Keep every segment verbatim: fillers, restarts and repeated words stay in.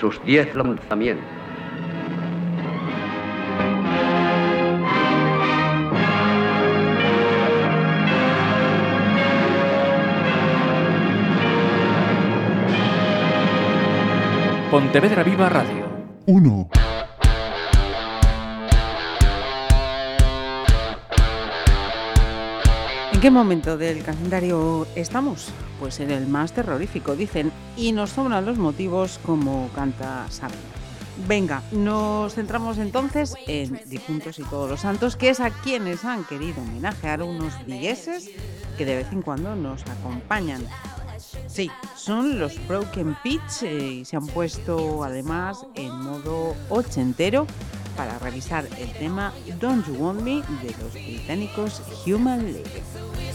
sus diez lanzamientos. Pontevedra Viva Radio. Uno. ¿En qué momento del calendario estamos? Pues en el más terrorífico, dicen, y nos sobran los motivos como canta Sabina. Venga, nos centramos entonces en difuntos y todos los santos, que es a quienes han querido homenajear unos vigueses que de vez en cuando nos acompañan. Sí, son los Broken Pitch eh, y se han puesto además en modo ochentero para revisar el tema Don't You Want Me de los británicos Human League.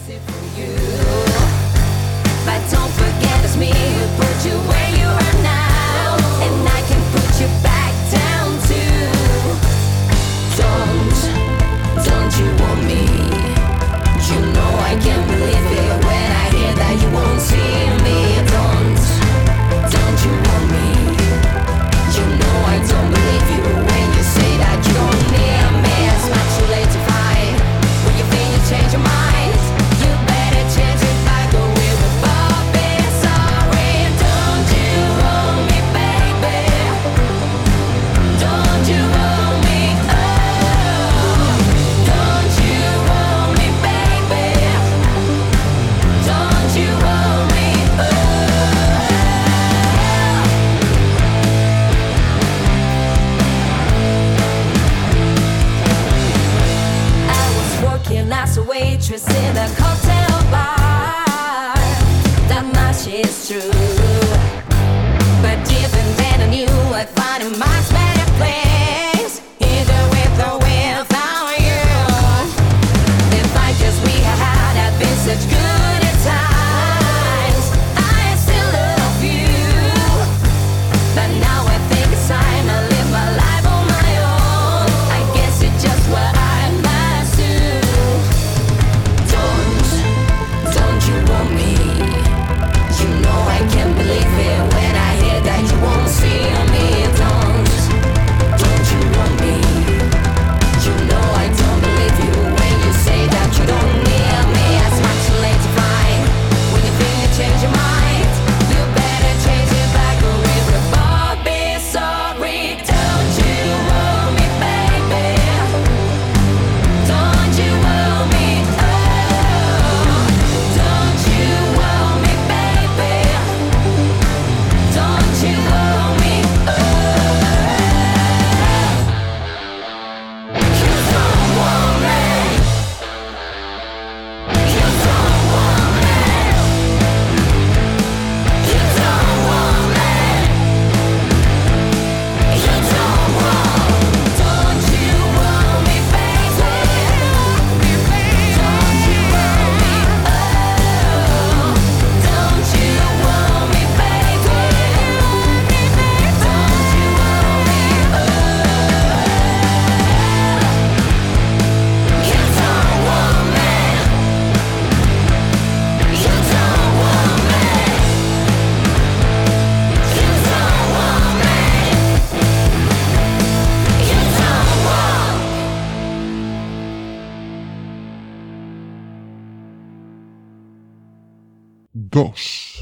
Dos.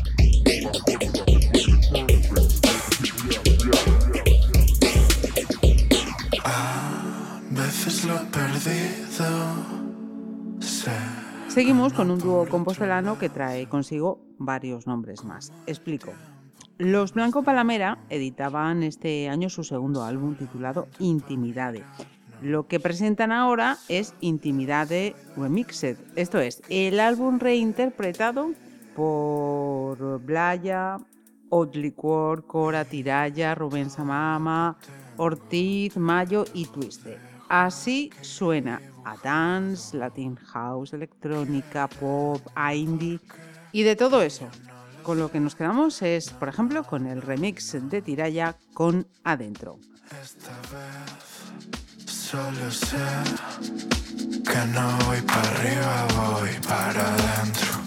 A veces lo he perdido. Sé. Seguimos con un dúo compostelano que trae consigo varios nombres más. Explico. Los Blanco Palamera editaban este año su segundo álbum titulado Intimidade. Lo que presentan ahora es Intimidade Remixed, esto es, el álbum reinterpretado por Blaya, Outliquor, Cora Tiraya, Rubén Samama, Ortiz, Mayo y Twiste. Así suena a dance, latin house, electrónica, pop, indie y de todo eso. Con lo que nos quedamos es, por ejemplo, con el remix de Tiraya con Adentro. Esta vez solo sé que no voy para arriba, voy para adentro.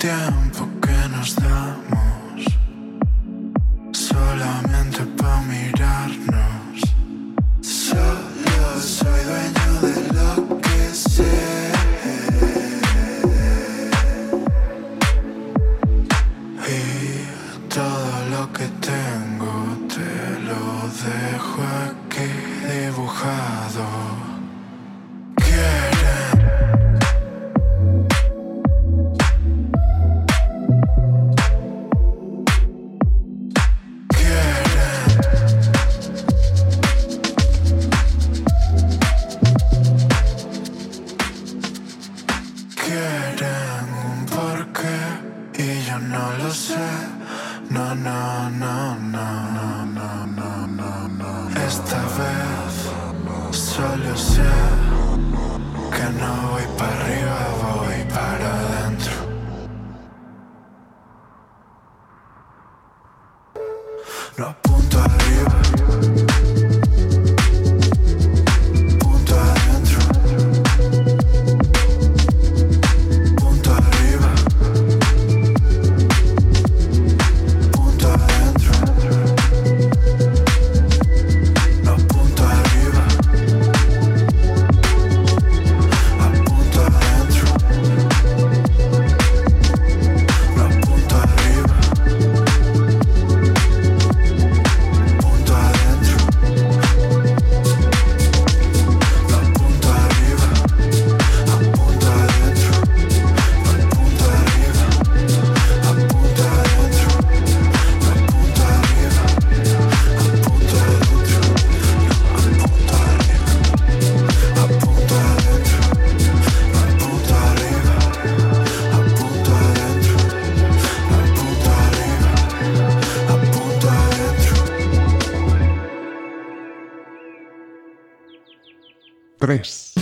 tiempo que nos damos solamente pa' mirarnos. Solo soy dueño de lo que sé y todo lo que tengo te lo dejo aquí dibujado. No, no, no, no, no, no, no, no, no. Esta vez solo sé que no voy para arriba, voy para adentro. No apunto arriba. tres.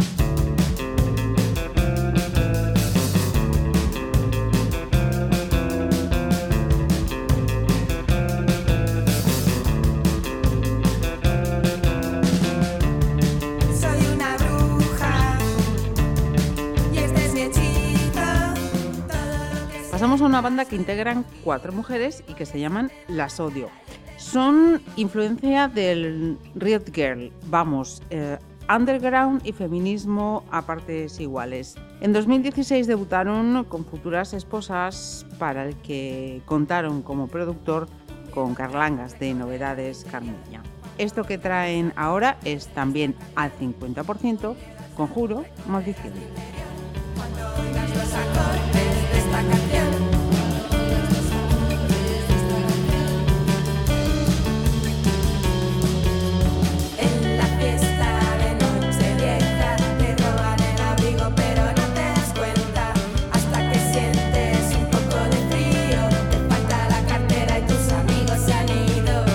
Soy una bruja y este es mi hechizo. Pasamos a una banda que integran cuatro mujeres y que se llaman Las Odio. Son influencia del Riot Girl, vamos, eh, underground y feminismo a partes iguales. En dos mil dieciséis debutaron con Futuras Esposas, para el que contaron como productor con Carlangas de Novedades Carmiña. Esto que traen ahora es también al cincuenta por ciento Conjuro, Maldición. Cuando oigas los acordes de esta canción, en la fiesta de Nochevieja te roban el abrigo pero no te das cuenta, hasta que sientes un poco de frío, te falta la cartera y tus amigos se han ido.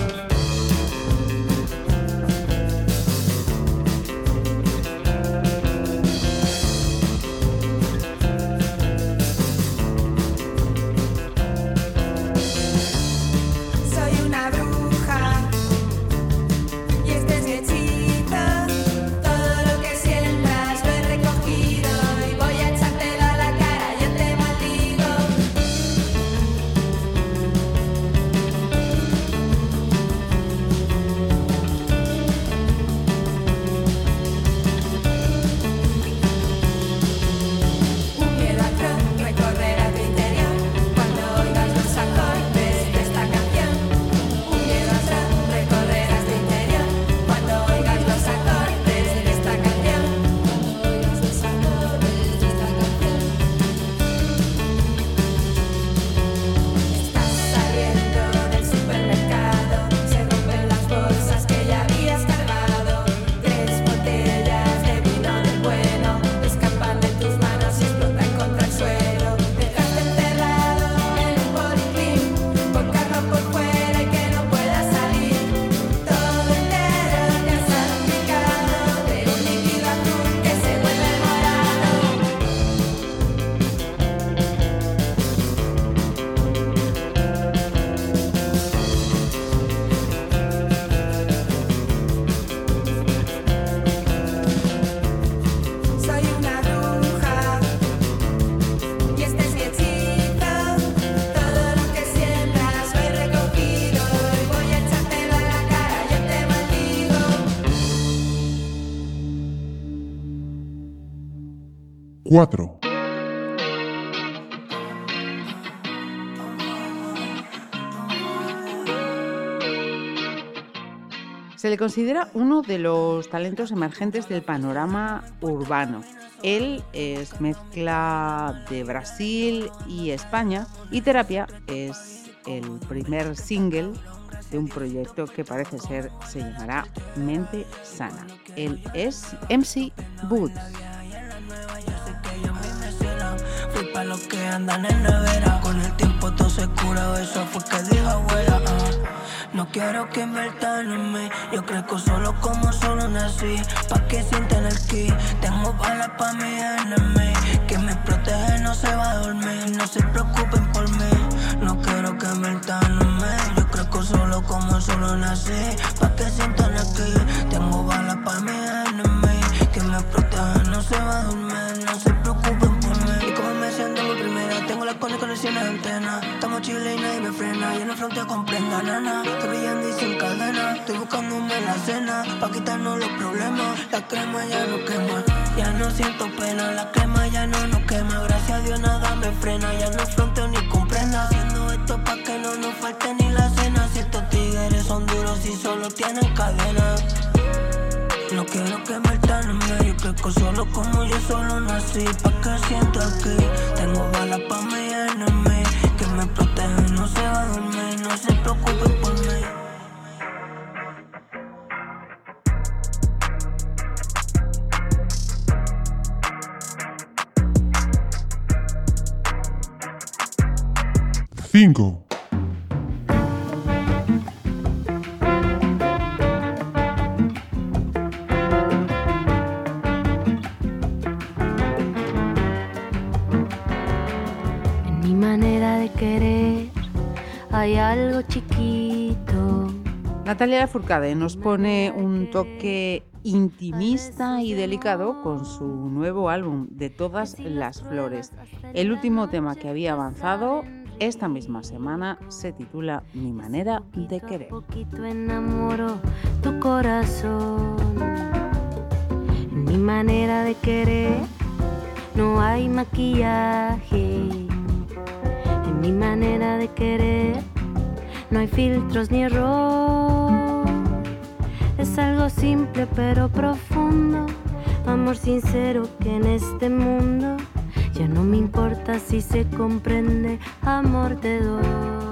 cuatro. Se le considera uno de los talentos emergentes del panorama urbano. Él es mezcla de Brasil y España, y Terapia es el primer single de un proyecto que parece ser se llamará Mente Sana. Él es M C Boots. Fui pa' los que andan en nevera, con el tiempo todo se cura, eso fue que dijo abuela. Uh. No quiero que inviertan en mí, yo crezco solo como solo nací, pa' que sientan el ki. Tengo balas pa' mi enemy, que me protege no se va a dormir, no se preocupen por mí. No quiero que inviertan en mí, yo crezco solo como solo nací, pa' que sientan el ki. Tengo balas pa' mi enemy, que me protege no se va a dormir, no se preocupen por mí. Y como me siento mi primera, tengo las conexiones de antena. Estamos chile y nadie me frena, y en el frente comprenda, nana. Estoy brillando y sin cadena, estoy buscándome la cena, pa' quitarnos los problemas. La crema ya no quema, ya no siento pena. La crema ya no nos quema, gracias a Dios nada me frena. Ya no fronteo ni comprenda, haciendo esto pa' que no nos falte ni la cena. Si estos tigres son duros y solo tienen cadena. No quiero que me en mí, yo crezco solo como yo solo nací, pa' que siento aquí. Tengo balas pa' mi enemy, que me protege, no se va a dormir, no se preocupen por mí. cinco. Hay algo chiquito. Natalia Lafourcade nos pone un toque intimista y delicado con su nuevo álbum De todas las flores. El último tema que había avanzado esta misma semana se titula Mi manera de querer. Poquito enamoro tu corazón. En mi manera de querer no hay maquillaje. En mi manera de querer no hay filtros ni error. Es algo simple pero profundo, amor sincero que en este mundo ya no me importa si se comprende, amor te doy.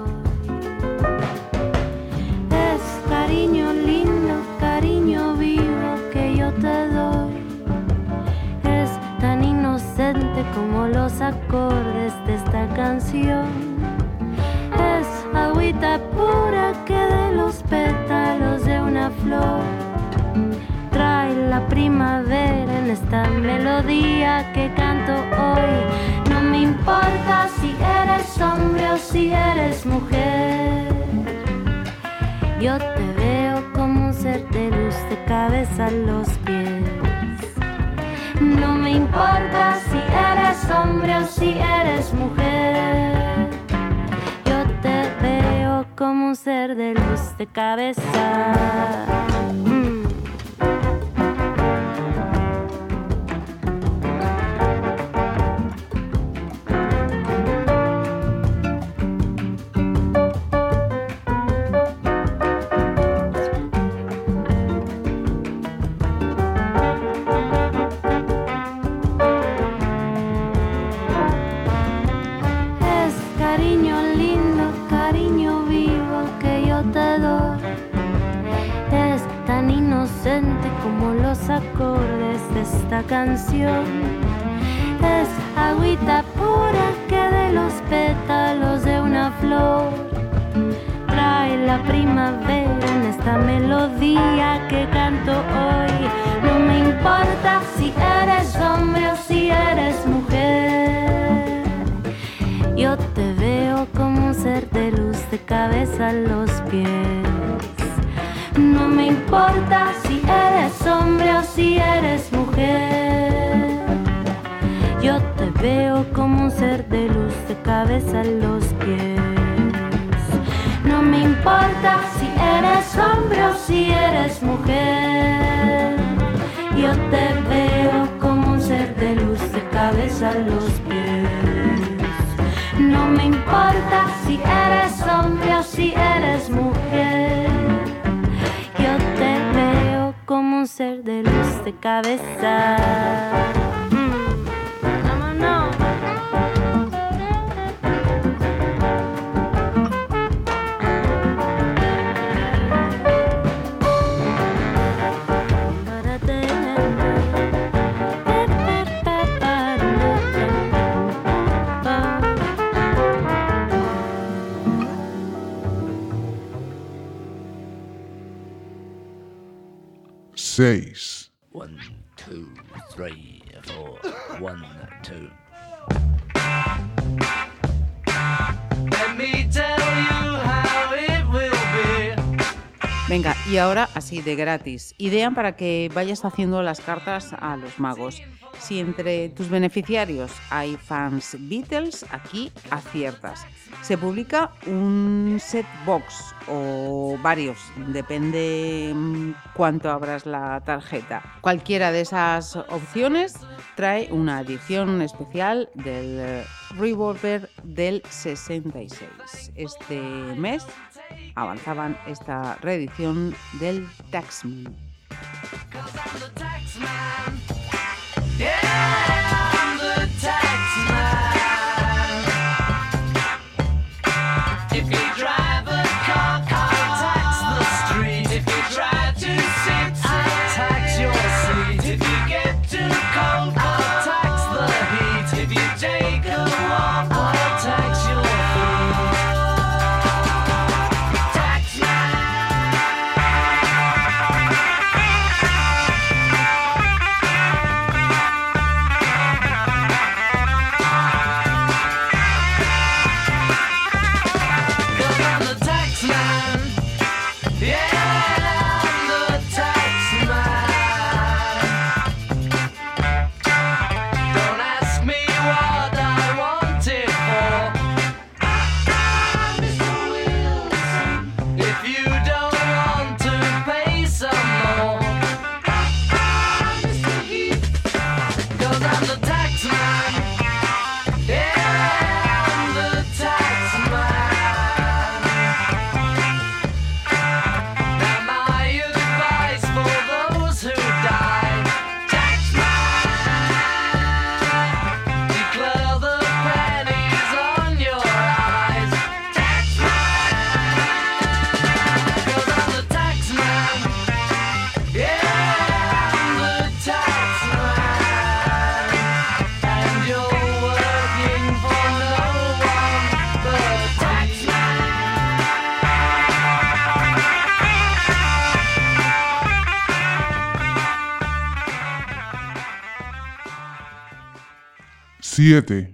Es cariño lindo, cariño vivo que yo te doy. Es tan inocente como los acordes de esta canción. Es agüita pura que de los pétalos de una flor trae la primavera en esta melodía que canto hoy. No me importa si eres hombre o si eres mujer, yo te veo como un ser de luz de cabeza a los pies. No me importa si eres hombre o si eres mujer, yo te veo como un ser de luz de cabeza. Mm. Como los acordes de esta canción. Es agüita pura que de los pétalos de una flor trae la primavera en esta melodía que canto hoy. No me importa si eres hombre o si eres mujer, yo te veo como un ser de luz de cabeza a los pies. No me importa si eres hombre o si eres mujer, yo te veo como un ser de luz de cabeza a los pies. No me importa si eres hombre o si eres mujer, yo te veo como un ser de luz de cabeza cabeza a los pies. No me importa si eres hombre o si eres mujer. Yo te veo como un ser de luz de cabeza. seis. One, two, three, four. One, two. Let me tell you how it will be. Venga, y ahora así de gratis. Idea para que vayas haciendo las cartas a los magos. Si entre tus beneficiarios hay fans Beatles, aquí aciertas. Se publica un set box o varios, depende cuánto abras la tarjeta. Cualquiera de esas opciones trae una edición especial del Revolver del sesenta y seis. Este mes avanzaban esta reedición del Taxman. Yeah, I'm the tax man. If you drive a car, I'll tax the street. If you try to sit, I'll tax your seat. If you get too cold, I'll tax the heat. If you take a walk, I'll tax your feet. Tax siete.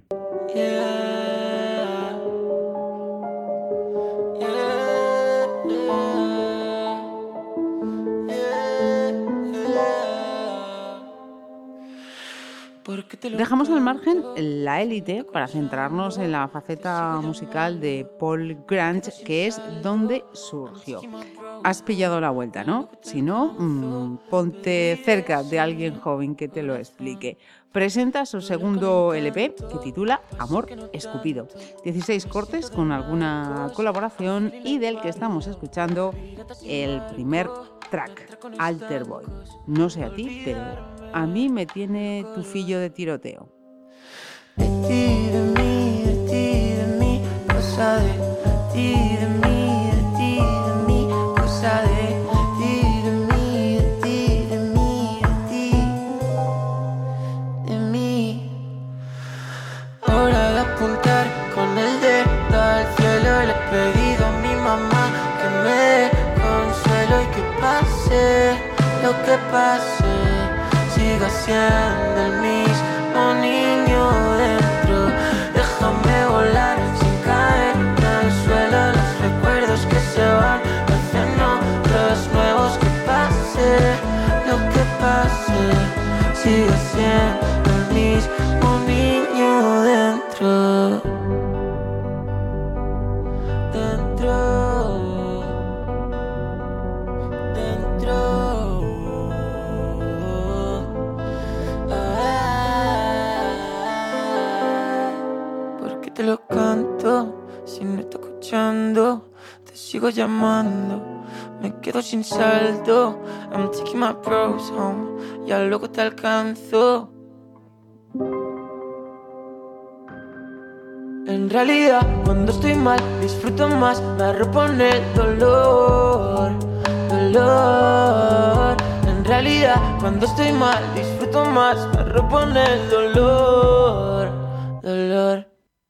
Dejamos al margen la élite para centrarnos en la faceta musical de Paul Grant, que es donde surgió. Has pillado la vuelta, ¿no? Si no, mmm, ponte cerca de alguien joven que te lo explique. Presenta su segundo L P que titula Amor Escupido. dieciséis cortes con alguna colaboración y del que estamos escuchando el primer track, Alter Boy. No sé a ti, pero a mí me tiene tufillo de tiroteo. De ti, de mí, de ti, de mí, cosa de ti, de mí, de ti, de mí, cosa de ti, de mí, de ti, de mí, de ti, de mí. Hora de apuntar con el dedo al cielo, le he pedido a mi mamá que me dé consuelo y que pase lo que pase, siga siendo el mismo niño dentro. Déjame volar sin caer al suelo, los recuerdos que se van hacen otros nuevos. Que pase lo que pase, siga siendo el mismo niño dentro. Dentro. Dentro. que te lo canto. Si no estoy escuchando, te sigo llamando. Me quedo sin saldo. I'm taking my bros home. Ya luego te alcanzo. En realidad, cuando estoy mal, disfruto más. Me arropo en el dolor, dolor. En realidad, cuando estoy mal, disfruto más. Me arropo en el dolor, dolor.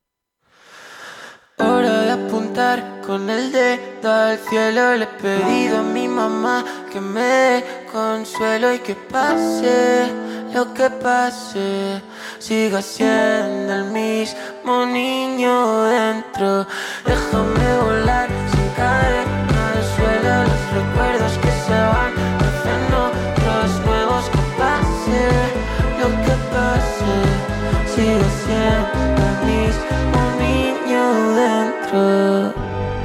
Hora de apuntar con el dedo al cielo. Le he pedido a mi mamá que me dé consuelo y que pase lo que pase, siga siendo el mismo niño dentro. Déjame volar sin caer al suelo. Los recuerdos que se van hacen otros nuevos. Que pase lo que pase, siga siendo el mismo niño dentro.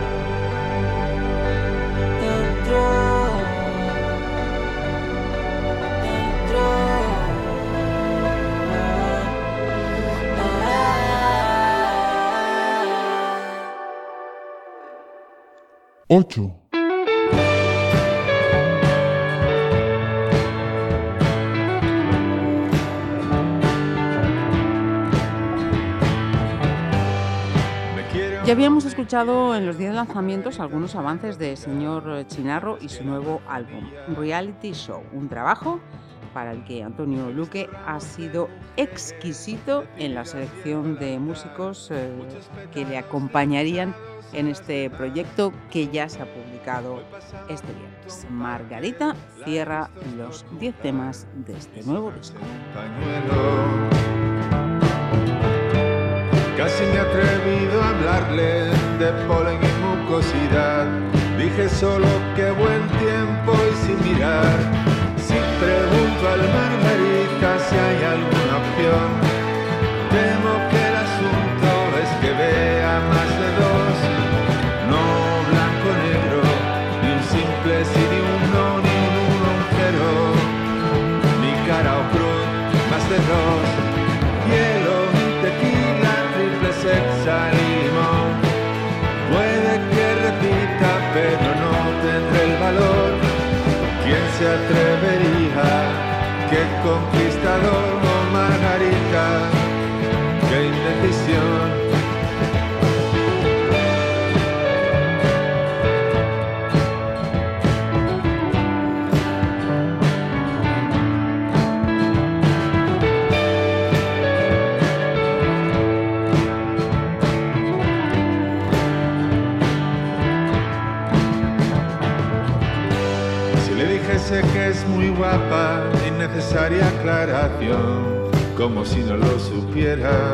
ocho. Ya habíamos escuchado en los diez lanzamientos algunos avances de señor Chinarro y su nuevo álbum, Reality Show, un trabajo para el que Antonio Luque ha sido exquisito en la selección de músicos eh, que le acompañarían en este proyecto que ya se ha publicado este viernes. Margarita cierra los diez temas de este nuevo disco. Casi me he atrevido a hablarle de polen y mucosidad. Dije solo que buen tiempo y sin mirar. Si pregunto al Margarita si hay alguna opción, temo que el asunto es que vea más de dos. No blanco-negro, ni un simple sí, ni un no, ni un uno, un cero. Ni cara o cruz, más de dos. Hielo y tequila, triple sexa y limón. Puede que repita, pero no tendré el valor. ¿Quién se atrevería? ¡Qué conquistador! Oh, Margarita, qué indecisión. Sé que es muy guapa, innecesaria aclaración, como si no lo supiera.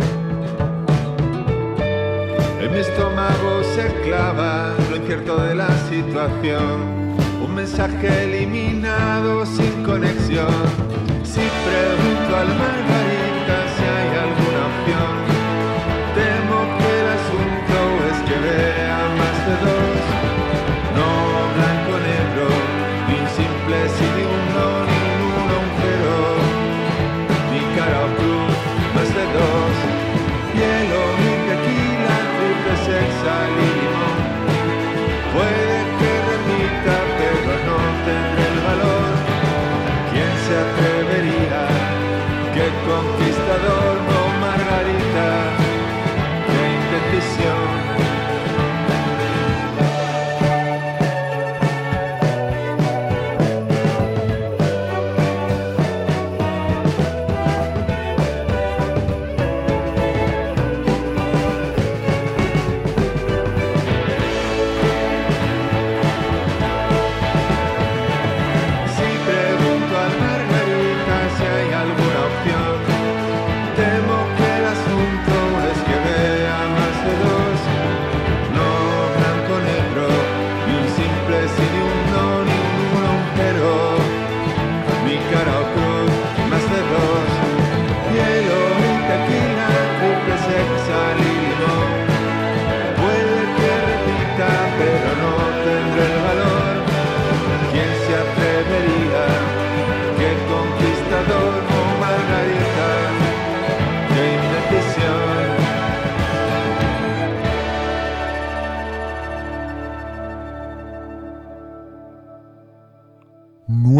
En mi estómago se clava lo incierto de la situación, un mensaje eliminado sin conexión. Si pregunto al Margarita si hay alguna opción, temo que el asunto es que vea más de dos. No blanco-negro, ni un simple sí, ni un no, ni un uno, un cero. Ni cara o cruz, más de dos. Hielo, ni tequila, triple sexa y limón. Puede que repita, pero no tendré el valor. ¿Quién se atrevería? ¡Qué conquistador! No, Margarita,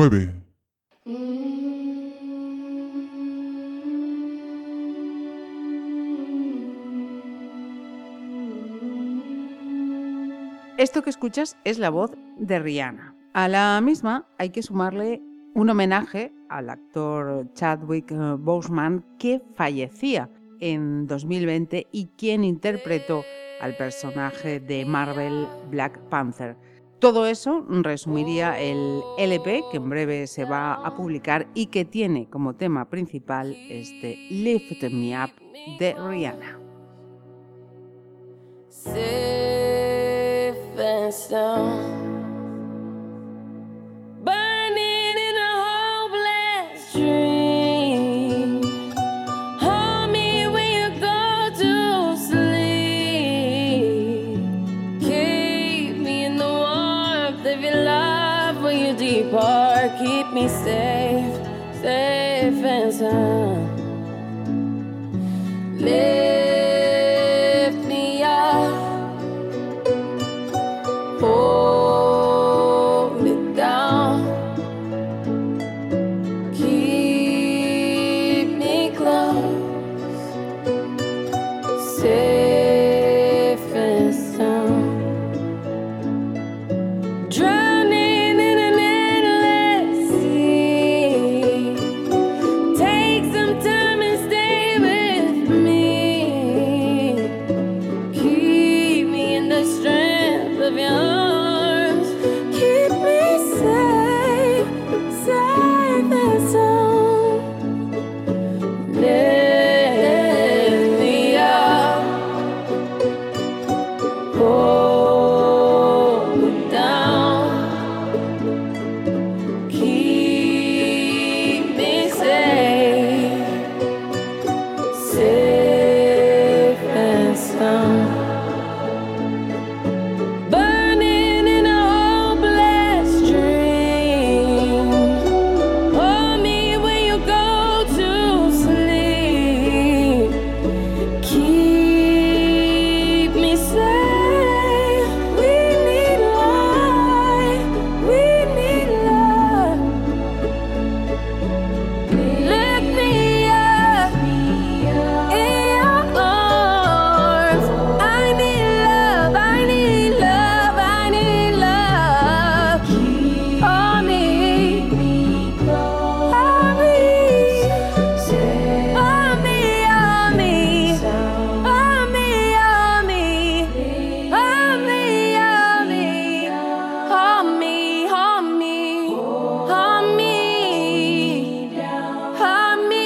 nueve. Esto que escuchas es la voz de Rihanna. A la misma hay que sumarle un homenaje al actor Chadwick Boseman, que fallecía en dos mil veinte y quien interpretó al personaje de Marvel Black Panther. Todo eso resumiría el L P que en breve se va a publicar y que tiene como tema principal este Lift Me Up de Rihanna. Safe and sound, burning in a hopeless dream. Hold me when you go to sleep. Keep me in the warmth of your love when you depart. Keep me safe, safe and sound. Lift me up. Hold me down, keep me close, safe and sound. Drowning in an endless sea. Take some time and stay with me. Keep me in the strength of your arms. Keep me safe, safe and sound. Lift me up, hold me down. Keep me safe, safe and sound. Burning in a hopeless dream. Hold me when you go to sleep. Keep me safe. We need light. We need love. Lift me up in your arms. I need love. I need love. I need love. Hold me. Hold me. Hold me. Hold me. Hold me. Hold me. Hold me. Hold me. Hold me. Hold me. Hold me. Hold me.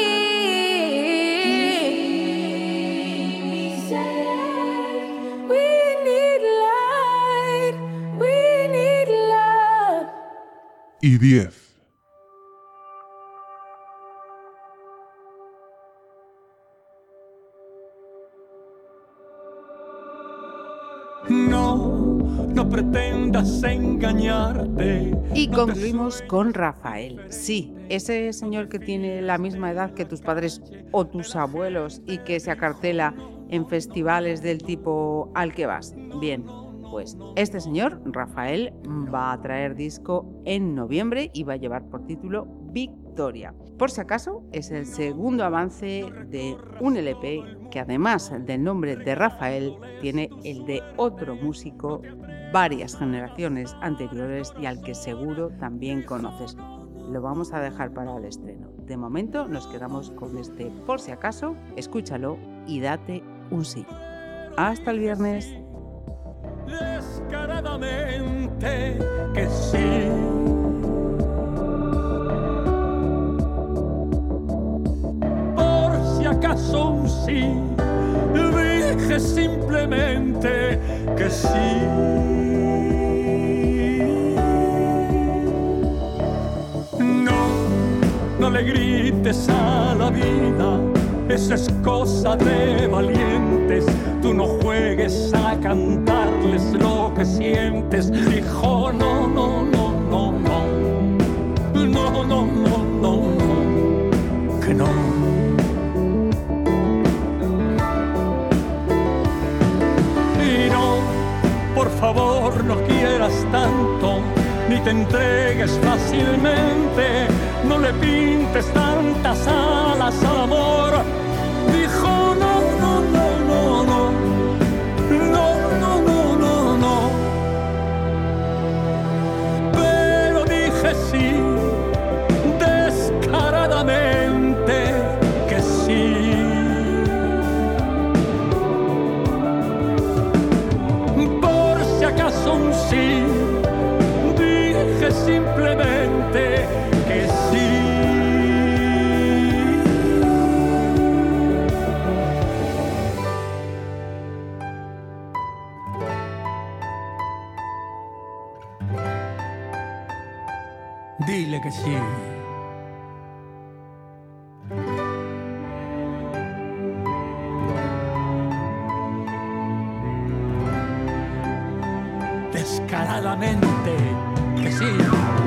We need light. We need love. Y diez. No, no pretendas engañarte. Y concluimos con Rafael. Sí, ese señor que tiene la misma edad que tus padres o tus abuelos y que se acartela en festivales del tipo al que vas. Bien, pues este señor, Rafael, va a traer disco en noviembre y va a llevar por título Victoria. Por si acaso, es el segundo avance de un L P que, además del nombre de Rafael, tiene el de otro músico varias generaciones anteriores y al que seguro también conoces. Lo vamos a dejar para el estreno. De momento nos quedamos con este Por si acaso. Escúchalo y date un sí. Hasta el viernes. Descaradamente que sí. Por si acaso un sí, dije simplemente que sí. No, no le grites a la vida, esa es cosa de valientes. Tú no juegues a cantarles lo que sientes. Dijo no, no, no, no, no. No, no, no, no, no. Que no. Y no, por favor, no quieras tanto ni te entregues fácilmente, no le pintes tantas alas al amor. Dijo no, no, no, no, no, no, no, no, no, no. Pero dije sí, descaradamente que sí. Por si acaso un sí, dije simplemente que sí. Dile que sí. Descaradamente que sí.